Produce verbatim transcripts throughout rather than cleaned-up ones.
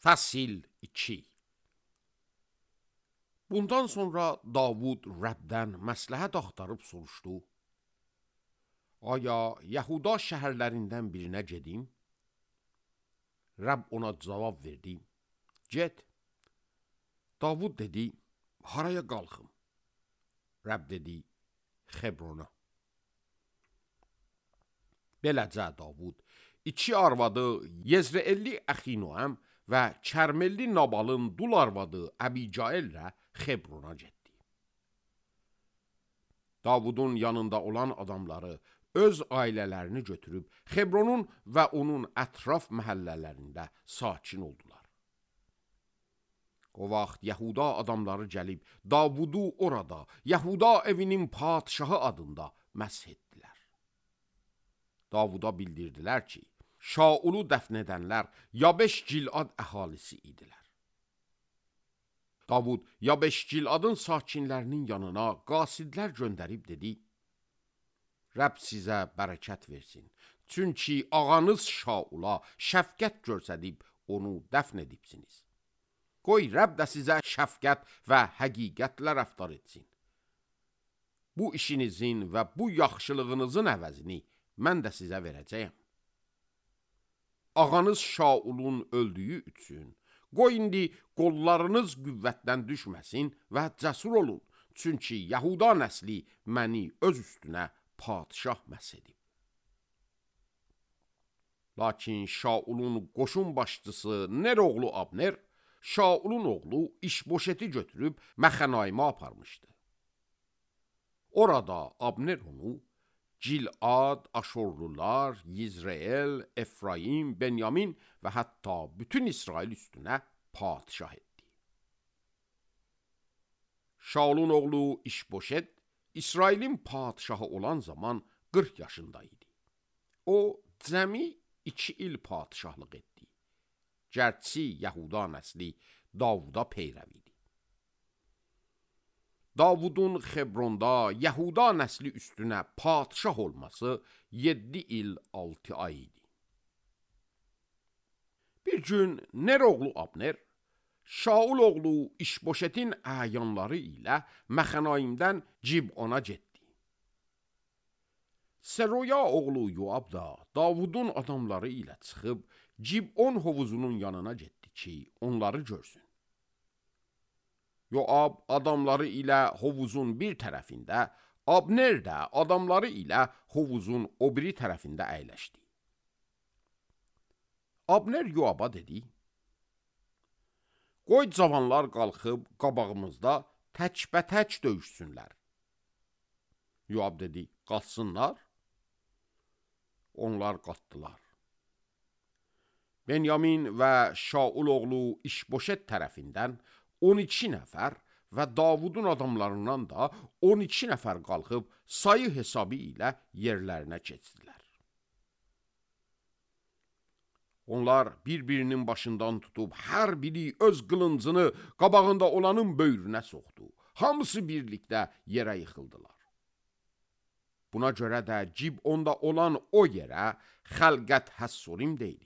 Fəsil iki. Bundan sonra Davud Rəbdən məsləhət axtarıb soruşdu: Aya Yahuda şəhərlərindən birinə gedim? Rəbb ona cavab verdi: Get. Davud dedi: Haraya qalxım? Rəbb dedi: Xebrona. Beləcə Davud iki arvadı Yezreelli Əxinoəm və Kərmelli Nabalın dul arvadı Əbicaillə Xebrona getdi. Davudun yanında olan adamları öz ailələrini götürüb Xebronun və onun ətraf məhəllələrində sakin oldular. O vaxt Yahuda adamları gəlib Davudu orada Yahuda evinin padişahı adında məsh etdilər. Davuda bildirdilər ki, Şaulu dəfn edənlər Yabeş Gilad əhalisi idilər. Davud Yabeş Giladın sakinlərinin yanına qasidlər göndərib dedi: Rəbb sizə bərəkət versin, çünki ağanız Şaula şəfqət göstərib onu dəfn edibsiniz. Qoy Rəbb də sizə şəfqət və həqiqətlə rəftar etsin. Bu işinizin və bu yaxşılığınızın əvəzini mən də sizə verəcəyəm. Ağanız Şaulun öldüyü üçün qoy indi qollarınız qüvvətdən düşməsin və cəsur olun, çünki Yahuda nəsli məni öz üstünə padişah məs edib. Lakin Şaulun qoşun başçısı Ner oğlu Abner, Şaulun oğlu İşboşeti götürüb Məxənaimə aparmışdı. Orada Abner onu Gilad, Aşorlular, Yizreel, Efraim, Benyamin və hətta bütün İsrail üstünə padişah etdi. Şaulun oğlu İşboşet, İsrailin padişahı olan zaman qırx yaşında idi. O, cəmi iki il padişahlıq etdi. Gərçi Yahuda nəsli Davuda peyrəv idi. Davudun Xebronda Yahuda nəsli üstünə padişah olması yeddi il altı ay idi. Bir gün Ner oğlu Abner, Şaul oğlu İşboşetin əyanları ilə Məxənaimdən Cibona getdi. Seroya oğlu Yoab da Davudun adamları ilə çıxıb Cibon hovuzunun yanına getdi ki, onları görsün. Yoab adamları ilə hovuzun bir tərəfində, Abner də adamları ilə hovuzun o biri tərəfində əyləşdi. Abner Yoaba dedi: Qoy cavanlar qalxıb qabağımızda təkbətək döyüşsünlər. Yoab dedi: Qalsınlar. Onlar qalxdılar. Benyamin və Şaul oğlu İşboşet tərəfindən on iki nəfər və Davudun adamlarından da on iki nəfər qalxıb sayı hesabı ilə yerlərinə keçdilər. Onlar bir-birinin başından tutub hər biri öz qılıncını qabağında olanın böyrünə soxdu. Hamısı birlikdə yerə yıxıldılar. Buna görə də Cibonda olan o yerə Xəlqət Həssorim deyilir.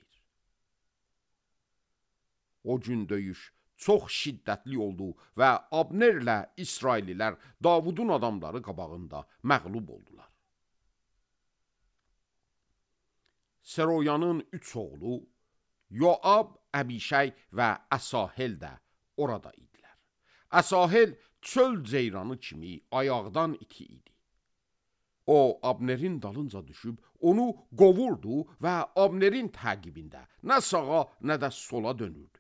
O gün döyüş çox şiddətli oldu və Abnerlə İsraililər Davudun adamları qabağında məğlub oldular. Seroyanın üç oğlu Yoab, Əbişay və Əsahel də orada idilər. Əsahel çöl ceyranı kimi ayaqdan iti idi. O, Abnerin dalınca düşüb onu qovurdu və Abnerin təqibində nə sağa, nə də sola dönürdü.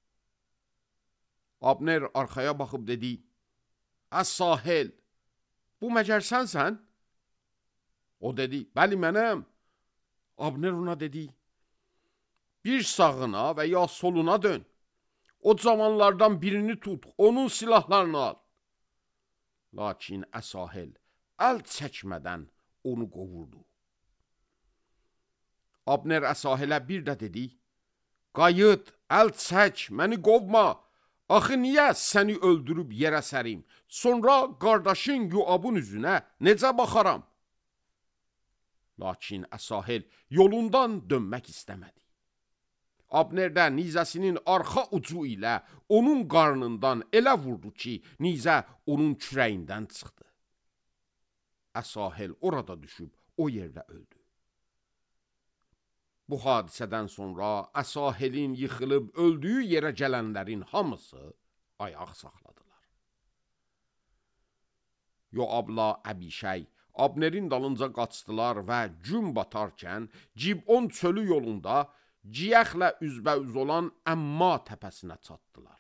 Abner arxaya baxıb dedi: Əsahel, bu məgər sənsən? O dedi: Bəli, mənəm. Abner ona dedi: Bir sağına və ya soluna dön. O cavanlardan birini tut, onun silahlarını al. Lakin Əsahel əl çəkmədən onu qovurdu. Abner Əsahelə bir də dedi: Qayıt, əl çək, məni qovma. Axı niyə səni öldürüb yerə sərim? Sonra qardaşın Yoabın üzünə necə baxaram? Lakin Əsahel yolundan dönmək istəmədi. Abner də nizəsinin arxa ucu ilə onun qarnından elə vurdu ki, nizə onun kürəyindən çıxdı. Əsahel orada düşüb o yerdə öldü. Bu hadisədən sonra Əsahelin yıxılıb öldüyü yerə gələnlərin hamısı ayaq saxladılar. Yoabla Əbişəy Abnerin dalınca qaçdılar və gün batarkən Cibon çölü yolunda Ciyəxlə üzbəüz olan Əmma təpəsinə çatdılar.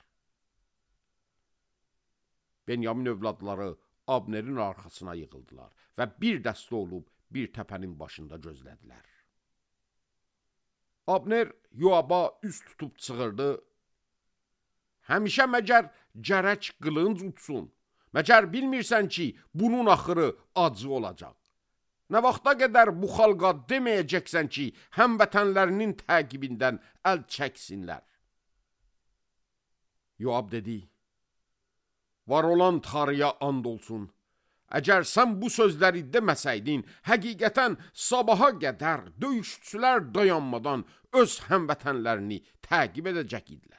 Benyamin övladları Abnerin arxasına yığıldılar və bir dəstə olub bir təpənin başında gözlədilər. Abner Yoaba üz tutub çığırdı. Həmişə məgər gərək qılınc utsun. Məgər bilmirsən ki, bunun axırı acı olacaq. Nə vaxta qədər bu xalqa deməyəcəksən ki, həmvətənlərinin təqibindən əl çəksinlər. Yoab dedi, var olan Tanrıya and olsun. Əgər sən bu sözləri deməsəydin, həqiqətən sabaha qədər döyüşçülər dayanmadan öz həmvətənlərini təqib edəcək idilər.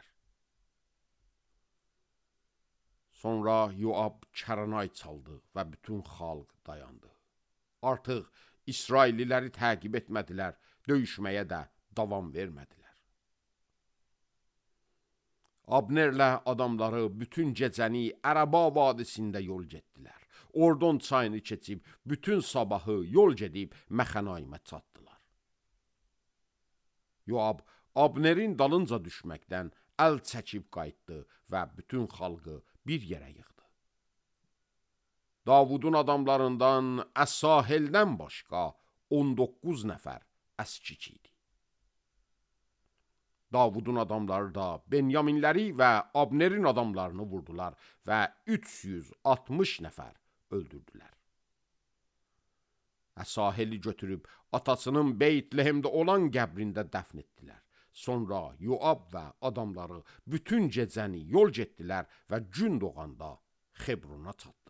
Sonra Yoab kəranay çaldı və bütün xalq dayandı. Artıq İsrailliləri təqib etmədilər, döyüşməyə də davam vermədilər. Abnerlə adamları bütün gecəni Ərəba vadisində yol getdilər. Ordon çayını keçib, bütün sabahı yol gedib Məxənaimə çatdılar. Yoab Abnerin dalınca düşməkdən əl çəkib qayıtdı və bütün xalqı bir yerə yığdı. Davudun adamlarından Əsaheldən başqa on doqquz nəfər əskik idi. Davudun adamları da Benyaminləri və Abnerin adamlarını vurdular və üç yüz altmış nəfər öldürdülər. Əsaheli götürüb atasının Beytlehemdə olan qəbrində dəfn etdilər. Sonra Yoab və adamları bütün gecəni yol getdilər və gün doğanda Xebrona çatdılar.